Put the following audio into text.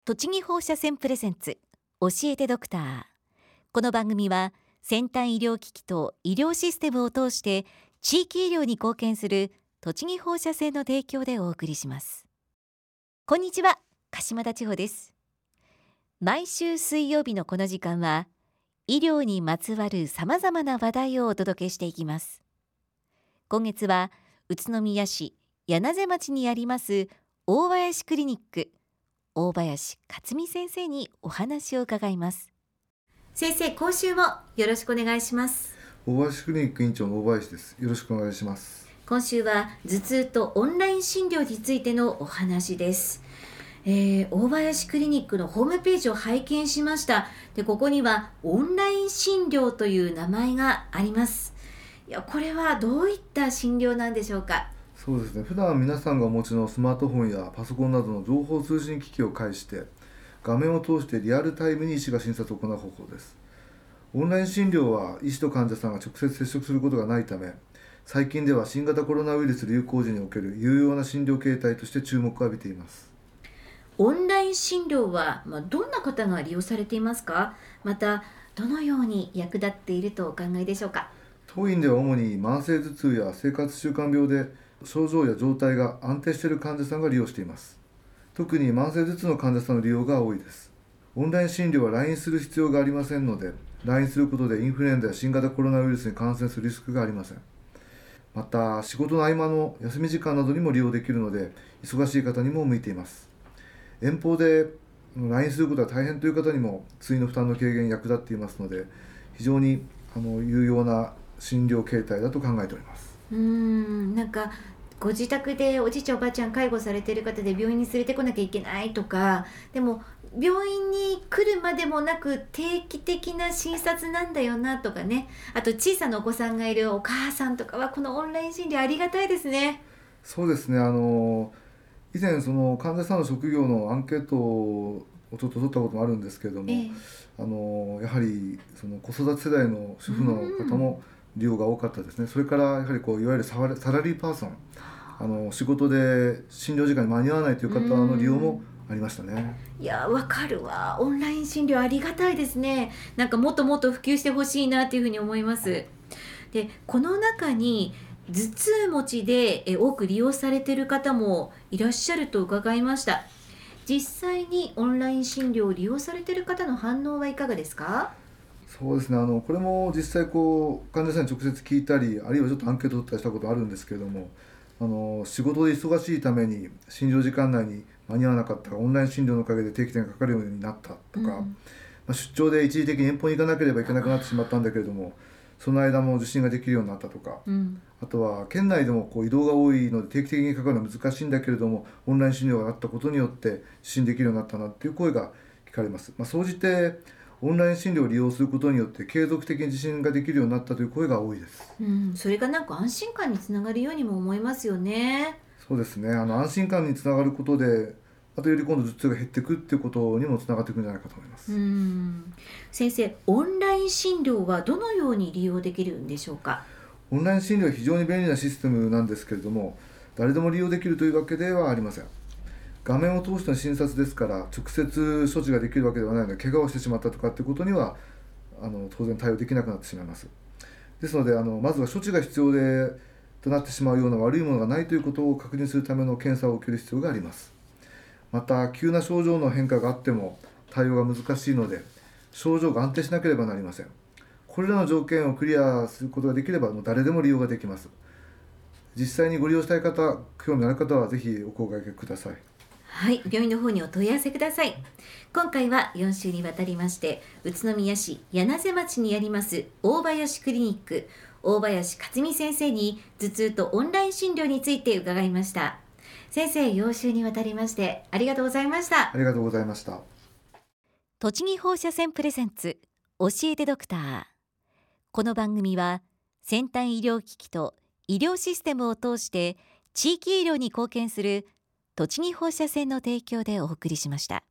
栃木放射線プレゼンツ教えてドクター。この番組は先端医療機器と医療システムを通して地域医療に貢献する栃木放射線の提供でお送りします。こんにちは、鹿島田千穂です。毎週水曜日のこの時間は医療にまつわるさまざまな話題をお届けしていきます。今月は宇都宮市柳瀬町にあります大林クリニック大林克美先生にお話を伺います。先生、今週もよろしくお願いします。 大林クリニック院長の大林です。よろしくお願いします。 今週は頭痛とオンライン診療についてのお話です。大林クリニックのホームページを拝見しました。で、ここにはオンライン診療という名前があります。これはどういった診療なんでしょうか？ そうですね。普段皆さんがお持ちのスマートフォンやパソコンなどの情報通信機器を介して画面を通してリアルタイムに医師が診察を行う方法です。オンライン診療は医師と患者さんが直接接触することがないため、最近では新型コロナウイルス流行時における有用な診療形態として注目を浴びています。 オンライン診療は、どんな方が利用されていますか？またどのように役立っているとお考えでしょうか？ 当院では主に慢性頭痛や生活習慣病で症状や状態が安定している患者さんが利用しています。特に慢性頭痛の患者さんの利用が多いです。オンライン診療は LINE する必要がありませんので、LINE することでインフルエンザや新型コロナウイルスに感染するリスクがありません。また、仕事の合間の休み時間などにも利用できるので、忙しい方にも向いています。遠方で LINE することが大変という方にも通院の負担の軽減に役立っていますので、非常に有用な診療形態だと考えております。 ご自宅でおじいちゃんおばあちゃん介護されている方で病院に連れてこなきゃいけないとか、でも病院に来るまでもなく定期的な診察なんだよなとかね、あと小さなお子さんがいるお母さんとかはこのオンライン診療ありがたいですね。 そうですね。以前その患者さんの職業のアンケートをちょっと取ったこともあるんですけれども、やはりその子育て世代の主婦の方も利用が多かったですね。それからやはりいわゆるサラリーパーソン、仕事で診療時間に間に合わないという方の利用もありましたね。 いや、わかるわ。オンライン診療ありがたいですね。もっともっと普及してほしいなというふうに思います。で、この中に頭痛持ちで多く利用されている方もいらっしゃると伺いました。実際にオンライン診療を利用されている方の反応はいかがですか？ そうですね。これも実際患者さんに直接聞いたり、あるいはちょっとアンケート取ったりしたことあるんですけれども、仕事で忙しいために診療時間内に間に合わなかったが、オンライン診療のおかげで定期的にかかるようになったとか、出張で一時的に遠方に行かなければいけなくなってしまったんだけれども、その間も受診ができるようになったとか、あとは県内でも移動が多いので定期的にかかるのは難しいんだけれども、オンライン診療があったことによって受診できるようになったなという声が聞かれます。総じてオンライン診療を利用することによって継続的に受診ができるようになったという声が多いです。 それが安心感につながるようにも思いますよね。 そうですね。安心感につながることで、あとより今度頭痛が減っていくっていうことにもつながっていくんじゃないかと思います。 先生、オンライン診療はどのように利用できるんでしょうか？ オンライン診療は非常に便利なシステムなんですけれども、誰でも利用できるというわけではありません。画面を通しての診察ですから、直接処置ができるわけではないので、怪我をしてしまったとかっていうことには当然対応できなくなってしまいます。ですのでまずは処置が必要となってしまうような悪いものがないということを確認するための検査を受ける必要があります。また、急な症状の変化があっても対応が難しいので、症状が安定しなければなりません。これらの条件をクリアすることができれば、もう誰でも利用ができます。実際にご利用したい方、興味のある方はぜひお声掛けください。 はい、病院の方にお問い合わせください。今回は4週にわたりまして、宇都宮市柳瀬町にあります大林クリニック大林克美先生に頭痛とオンライン診療について伺いました。先生、4週にわたりましてありがとうございました。 ありがとうございました。 栃木放射線プレゼンツ教えてドクター。この番組は先端医療機器と医療システムを通して地域医療に貢献する栃木放射線の提供でお送りしました。